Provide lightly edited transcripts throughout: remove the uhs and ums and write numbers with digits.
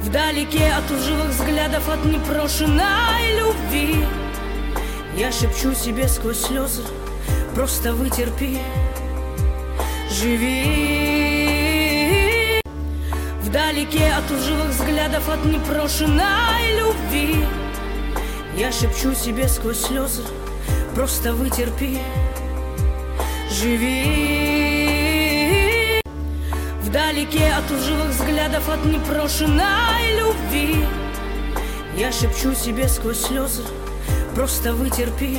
Вдалеке от лживых взглядов, от непрошенной любви, я шепчу себе сквозь слезы: просто вытерпи, живи. Вдалеке от лживых взглядов, от непрошенной любви, я шепчу себе сквозь слезы: просто вытерпи, живи. Вдалеке от лживых взглядов, от непрошенной любви, я шепчу себе сквозь слезы: просто вытерпи,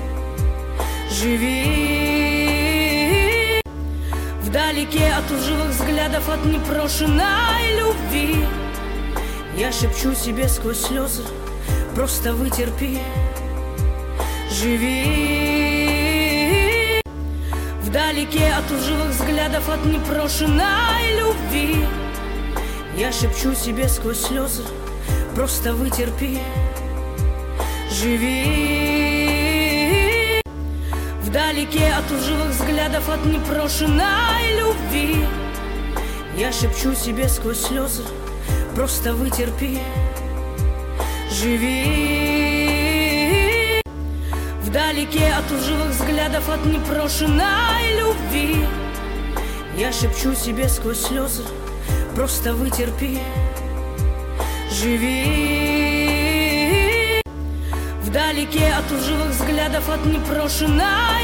живи. Вдалеке от лживых взглядов, от непрошенной любви, я шепчу себе сквозь слезы: просто вытерпи, живи. Вдалеке от лживых взглядов, от непрошенной любви, я шепчу себе сквозь слезы: просто вытерпи, живи. Вдалеке от лживых взглядов, от непрошенной любви, я шепчу себе сквозь слезы: просто вытерпи, живи. Вдалеке от лживых взглядов, от непрошенной любви, я шепчу себе сквозь слезы: просто вытерпи, живи. Вдалеке от лживых взглядов, от непрошенной